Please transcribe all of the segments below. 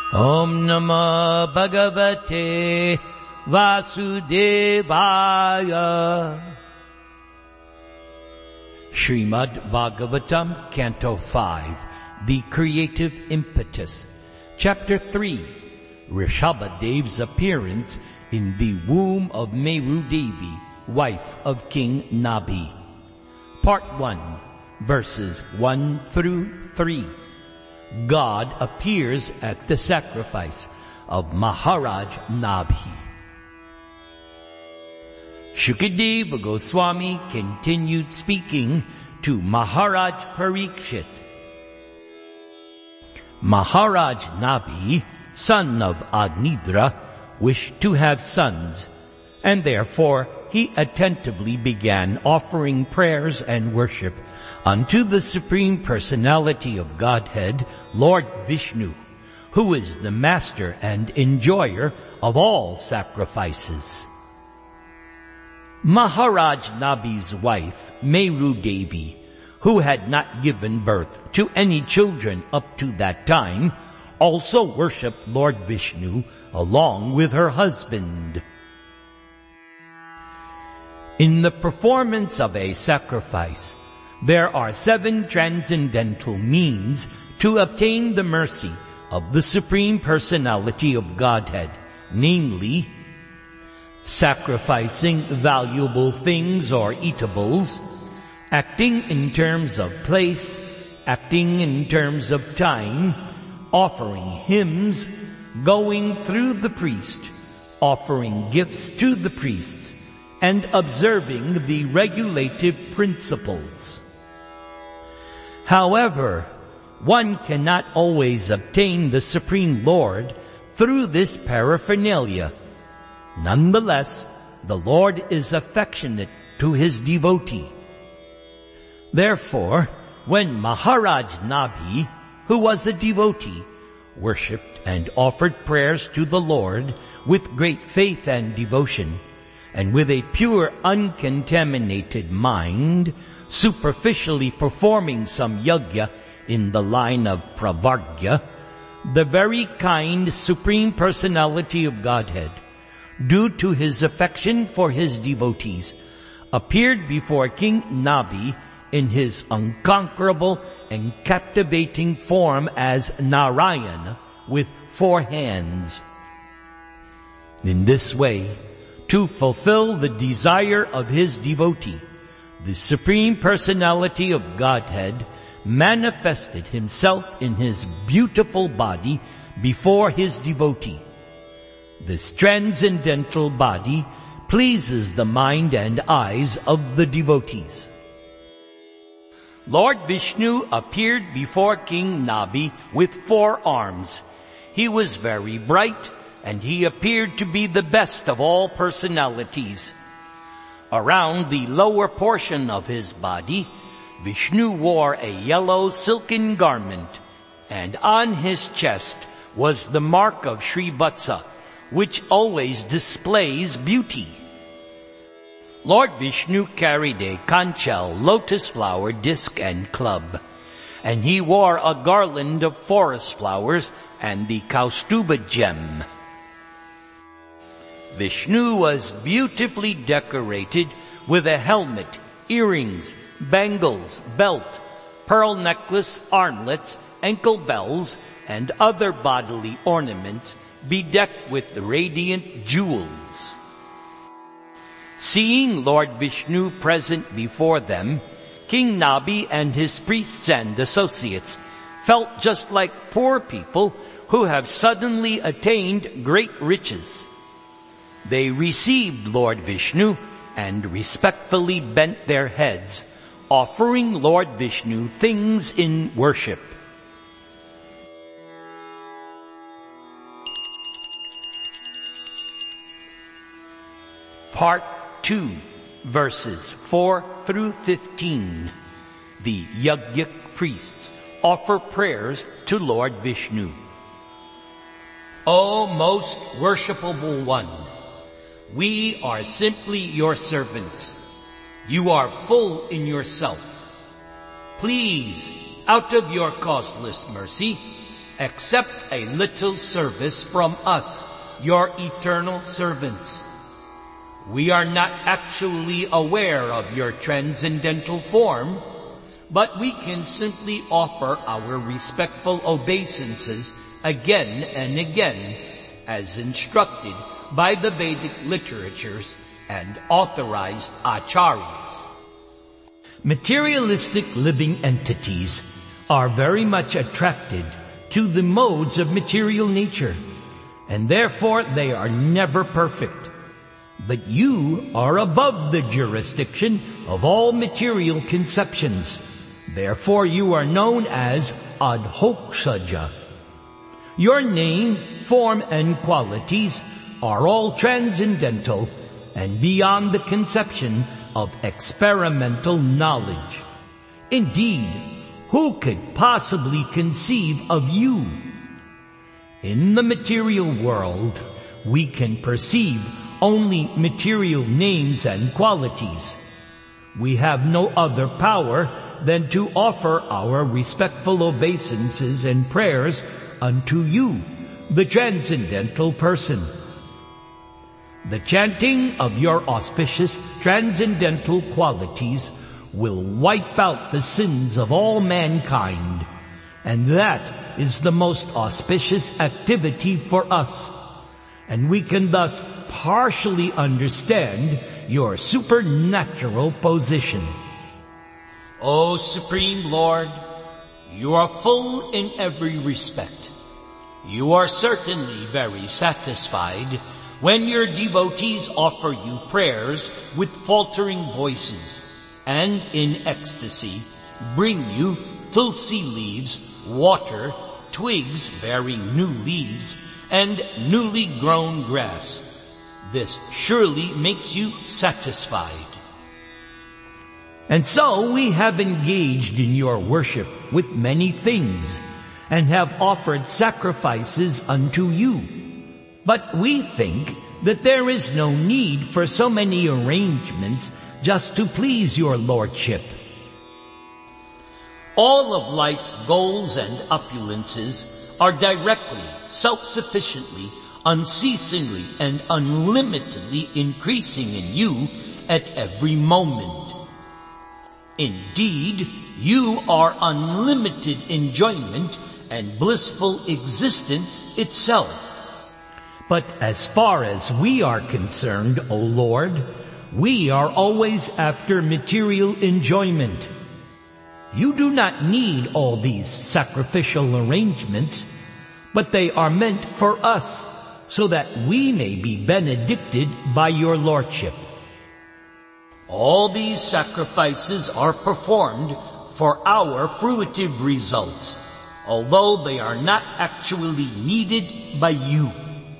Om Namah Bhagavate Vasudevaya. Srimad Bhagavatam, Canto 5, The Creative Impetus, Chapter 3, Rishabhadev's Appearance in the Womb of Meru Devi, wife of King Nabhi. Part 1, verses 1 through 3. God appears at the sacrifice of Maharaj Nabhi. Shukadeva Goswami continued speaking to Maharaj Parikshit. Maharaj Nabhi, son of Agnidra, wished to have sons, and therefore he attentively began offering prayers and worship unto the Supreme Personality of Godhead, Lord Vishnu, who is the master and enjoyer of all sacrifices. Maharaj Nabhi's wife, Meru Devi, who had not given birth to any children up to that time, also worshipped Lord Vishnu along with her husband. In the performance of a sacrifice, there are 7 transcendental means to obtain the mercy of the Supreme Personality of Godhead, namely, sacrificing valuable things or eatables, acting in terms of place, acting in terms of time, offering hymns, going through the priest, offering gifts to the priests, and observing the regulative principles. However, one cannot always obtain the Supreme Lord through this paraphernalia. Nonetheless, the Lord is affectionate to his devotee. Therefore, when Maharaj Nabhi, who was a devotee, worshipped and offered prayers to the Lord with great faith and devotion, and with a pure, uncontaminated mind, superficially performing some yajna in the line of pravargya, the very kind Supreme Personality of Godhead, due to his affection for his devotees, appeared before King Nabhi in his unconquerable and captivating form as Narayana with 4 hands. In this way, to fulfill the desire of his devotee, the Supreme Personality of Godhead manifested himself in his beautiful body before his devotee. This transcendental body pleases the mind and eyes of the devotees. Lord Vishnu appeared before King Nabhi with 4 arms. He was very bright, and he appeared to be the best of all personalities. Around the lower portion of his body, Vishnu wore a yellow silken garment, and on his chest was the mark of Srivatsa, which always displays beauty. Lord Vishnu carried a conchal, lotus flower, disc, and club, and he wore a garland of forest flowers and the Kaustuba gem. Vishnu was beautifully decorated with a helmet, earrings, bangles, belt, pearl necklace, armlets, ankle bells, and other bodily ornaments bedecked with radiant jewels. Seeing Lord Vishnu present before them, King Nabhi and his priests and associates felt just like poor people who have suddenly attained great riches. They received Lord Vishnu and respectfully bent their heads, offering Lord Vishnu things in worship. Part 2, verses 4 through 15. The Yajnik priests offer prayers to Lord Vishnu. O most worshipable one, we are simply your servants. You are full in yourself. Please, out of your causeless mercy, accept a little service from us, your eternal servants. We are not actually aware of your transcendental form, but we can simply offer our respectful obeisances again and again as instructed by the Vedic literatures and authorized acharyas. Materialistic living entities are very much attracted to the modes of material nature, and therefore they are never perfect. But you are above the jurisdiction of all material conceptions. Therefore you are known as Adhokshaja. Your name, form, and qualities are all transcendental and beyond the conception of experimental knowledge. Indeed, who could possibly conceive of you? In the material world, we can perceive only material names and qualities. We have no other power than to offer our respectful obeisances and prayers unto you, the transcendental person. The chanting of your auspicious transcendental qualities will wipe out the sins of all mankind, and that is the most auspicious activity for us, and we can thus partially understand your supernatural position. O Supreme Lord, you are full in every respect. You are certainly very satisfied when your devotees offer you prayers with faltering voices, and in ecstasy bring you tulsi leaves, water, twigs bearing new leaves, and newly grown grass. This surely makes you satisfied. And so we have engaged in your worship with many things, and have offered sacrifices unto you. But we think that there is no need for so many arrangements just to please your lordship. All of life's goals and opulences are directly, self-sufficiently, unceasingly, and unlimitedly increasing in you at every moment. Indeed, you are unlimited enjoyment and blissful existence itself. But as far as we are concerned, O Lord, we are always after material enjoyment. You do not need all these sacrificial arrangements, but they are meant for us, so that we may be benedicted by your lordship. All these sacrifices are performed for our fruitive results, although they are not actually needed by you.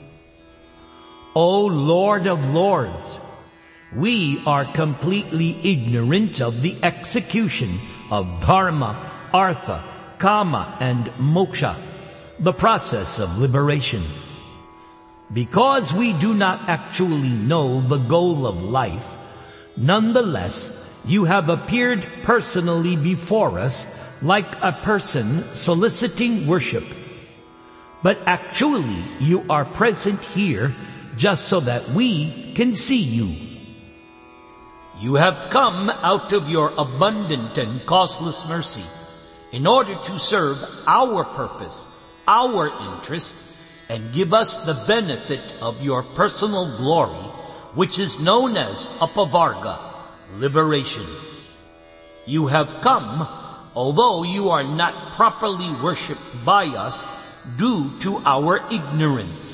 O Lord of Lords, we are completely ignorant of the execution of dharma, artha, kama, and moksha, the process of liberation. Because we do not actually know the goal of life, nonetheless, you have appeared personally before us like a person soliciting worship. But actually, you are present here just so that we can see you. You have come out of your abundant and causeless mercy in order to serve our purpose, our interest, and give us the benefit of your personal glory, which is known as apavarga, liberation. You have come, although you are not properly worshipped by us due to our ignorance.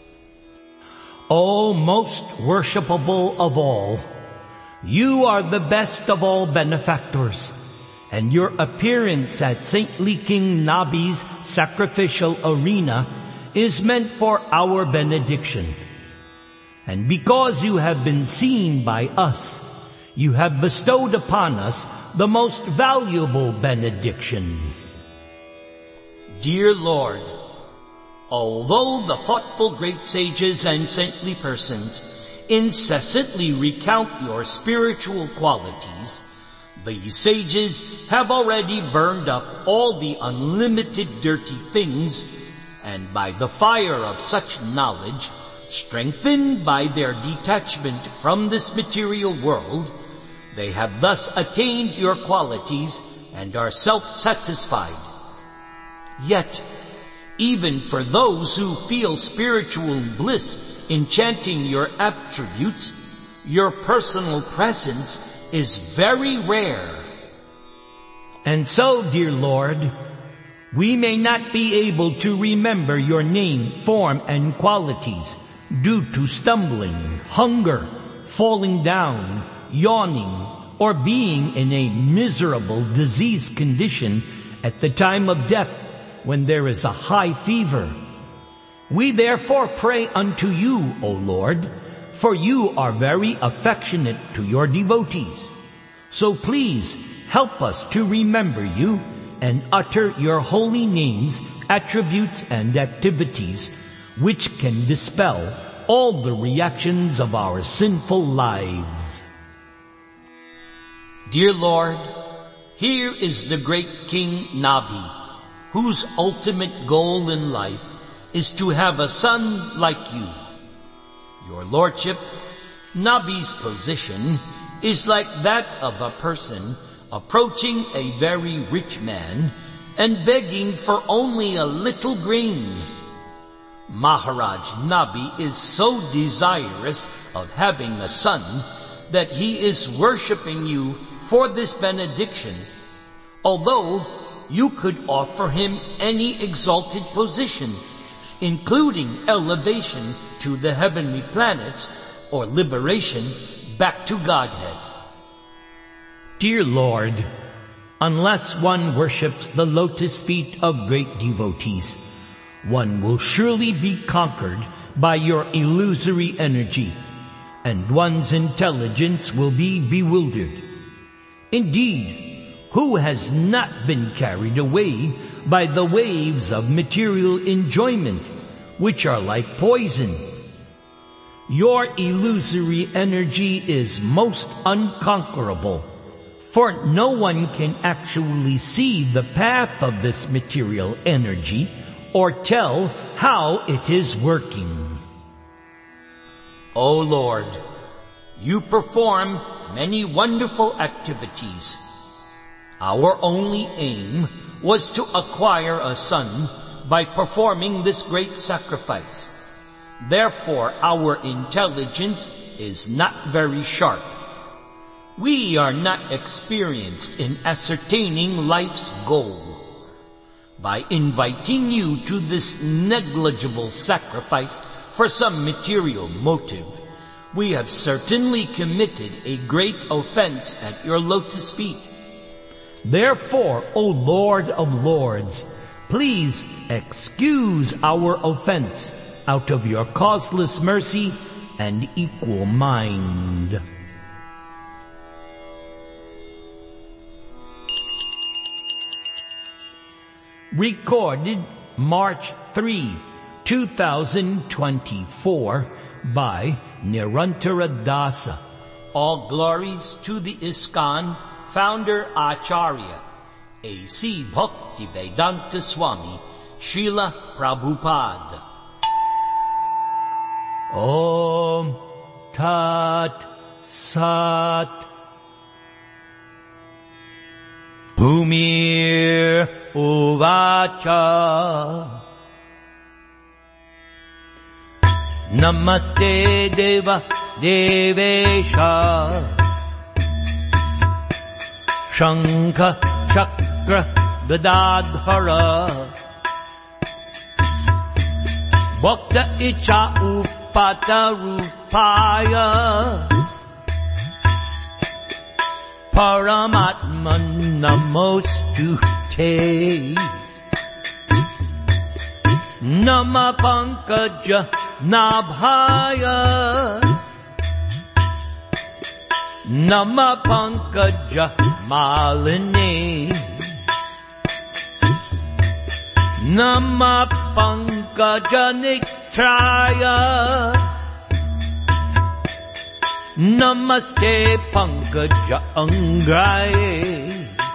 O most worshipable of all, you are the best of all benefactors, and your appearance at saintly King Nabi's sacrificial arena is meant for our benediction. And because you have been seen by us, you have bestowed upon us the most valuable benediction. Dear Lord, although the thoughtful great sages and saintly persons incessantly recount your spiritual qualities, These sages have already burned up all the unlimited dirty things, and by the fire of such knowledge, strengthened by their detachment from this material world, they have thus attained your qualities and are self-satisfied. Yet, even for those who feel spiritual bliss in chanting your attributes, your personal presence is very rare. And so, dear Lord, we may not be able to remember your name, form, and qualities due to stumbling, hunger, falling down, yawning, or being in a miserable disease condition at the time of death when there is a high fever. We therefore pray unto you, O Lord, for you are very affectionate to your devotees. So please help us to remember you and utter your holy names, attributes, and activities, which can dispel all the reactions of our sinful lives. Dear Lord, here is the great King Nabi, whose ultimate goal in life is to have a son like you. Your Lordship, Nabi's position is like that of a person approaching a very rich man and begging for only a little grain. Maharaj Nabi is so desirous of having a son that he is worshipping you for this benediction, although you could offer him any exalted position, including elevation to the heavenly planets or liberation back to Godhead. Dear Lord, unless one worships the lotus feet of great devotees, one will surely be conquered by your illusory energy, and one's intelligence will be bewildered. Indeed, who has not been carried away by the waves of material enjoyment, which are like poison? Your illusory energy is most unconquerable, for no one can actually see the path of this material energy or tell how it is working. O Lord, you perform many wonderful activities. Our only aim was to acquire a son by performing this great sacrifice. Therefore, our intelligence is not very sharp. We are not experienced in ascertaining life's goal. By inviting you to this negligible sacrifice for some material motive, we have certainly committed a great offense at your lotus feet. Therefore, O Lord of Lords, please excuse our offense out of your causeless mercy and equal mind. Recorded March 3, 2024 by Nirantara Dasa. All glories to the ISKCON founder Acharya, A.C. Bhaktivedanta Swami, Srila Prabhupada. Om Tat Sat. Bhumir Uvacha. Namaste Deva Devesha. Shankha Chakra Gadadhara. Bhakta Icha Upata Rupaya. Paramatma Namostute. Nama Pankaja Nabhaya. Nama Pankaja Maline. Nama Pankaja Niktraya. Namaste Pankaja Angraye.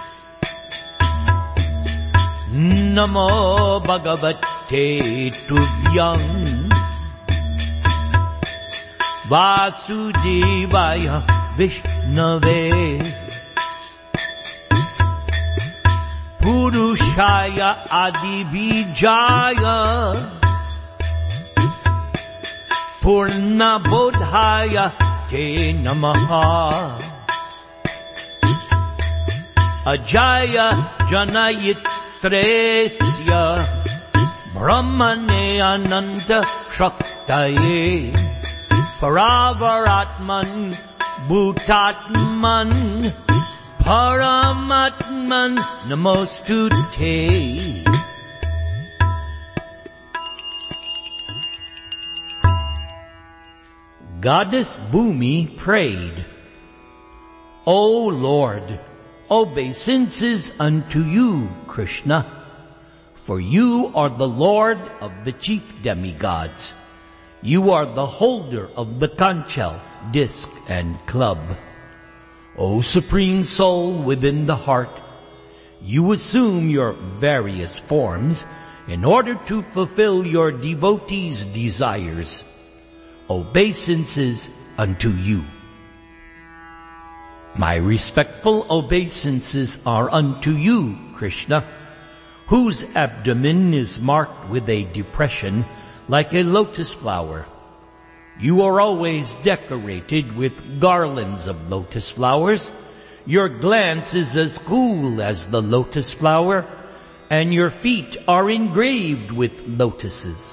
Namo Bhagavate Tuvyam. Vasudevaya Vishnave. Purushaya Adibijaya. Purna Bodhaya Te Namaha. Ajaya Janayitresya Brahmane Ananta Shaktaye. Paravaratman Bhutatman Paramatman Namostute. Goddess Bhumi prayed, O Lord, obeisances unto you, Krishna, for you are the Lord of the chief demigods. You are the holder of the conch shell, disc, and club. O Supreme Soul within the heart, you assume your various forms in order to fulfill your devotees' desires. Obeisances unto you. My respectful obeisances are unto you, Krishna, whose abdomen is marked with a depression like a lotus flower. You are always decorated with garlands of lotus flowers. Your glance is as cool as the lotus flower, and your feet are engraved with lotuses.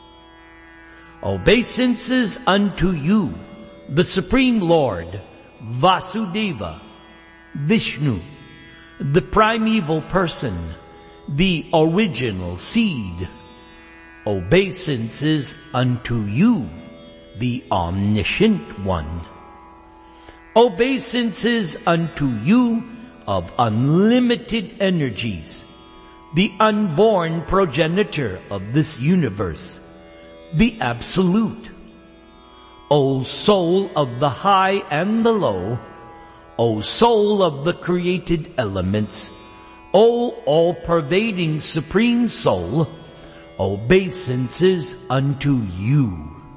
Obeisances unto you, the Supreme Lord, Vasudeva, Vishnu, the primeval person, the original seed. Obeisances unto you, the omniscient one. Obeisances unto you of unlimited energies, the unborn progenitor of this universe, the Absolute. O soul of the high and the low, O soul of the created elements, O all-pervading Supreme Soul, obeisances unto you.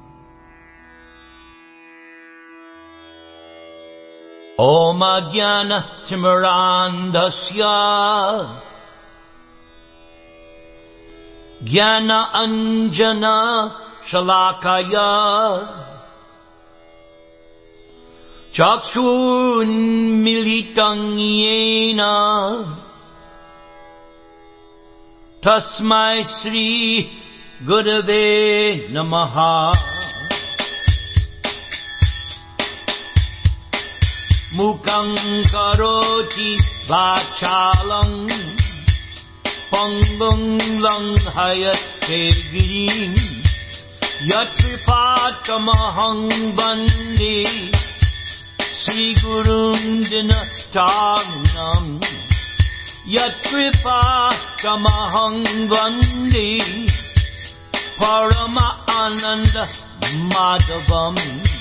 Om Ajnana Timirandhasya Jnana Anjana Shalakaya Chakshurunmilitam Yena Tasmai Sri Gurave Namaha. Mukhaṁ karoti vachalam pangam langhayate girim yatripatamaham bande Sri Gurum Dinatanam yatripatamaham bande Parama Ananda Madhavam.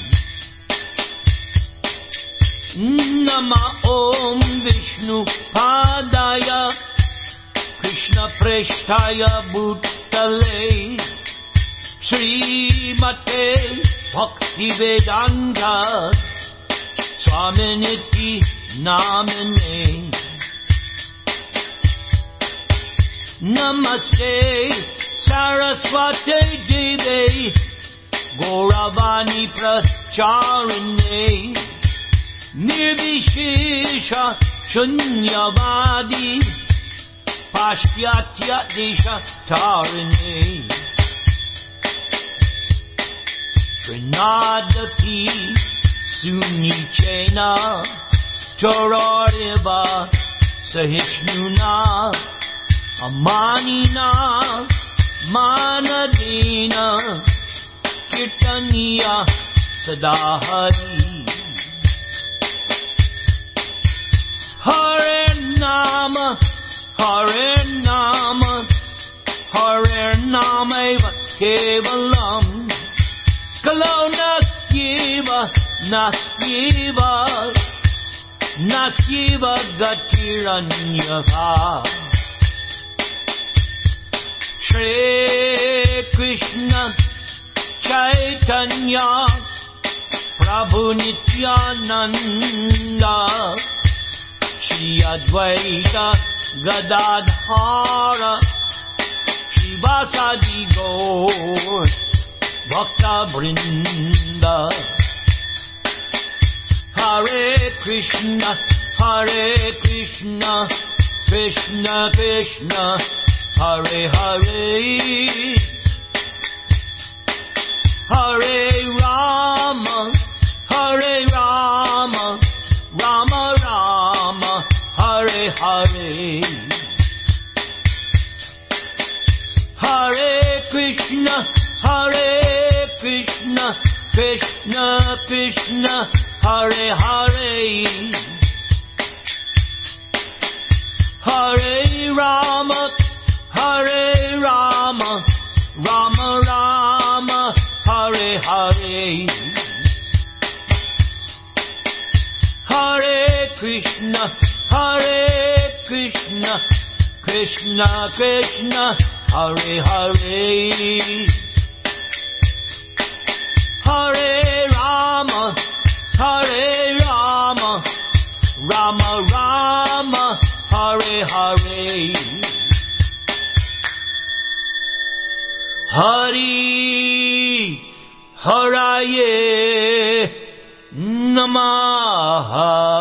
Nama Om Vishnu Padaya Krishna Preshtaya Bhutale Sri Mate Bhakti Vedanta Swaminiti Namane. Namaste Saraswati Deve Gauravani Pracharane Nirvishesha Shunyavadi Pashyatya Desha Tarine Trinadapi Sunichena Torariva Sahishnuna Amanina Manadina Kirtaniya Sadahari Hare Nama Hare Nama Hare Nama Eva Kevalam Kalona Kiva Nasta Shiva, Nasiva Gatiranyaka. Shri Krishna Chaitanya Prabhu Nityananda Shri Advaita Gadadhara Shivasadi Gaur Bhakta Vrinda. Hare Krishna, Krishna Krishna, Hare Hare, Hare Rama, Rama Rama, Hare Hare. Hare Krishna, Krishna Krishna, Hare Hare, Hare Rama, Rama Rama, Hare Hare. Hare Krishna, Krishna Krishna, Hare Hare. Hare Rama, Rama Rama, Hare Hare. Hari Haraye Namaha.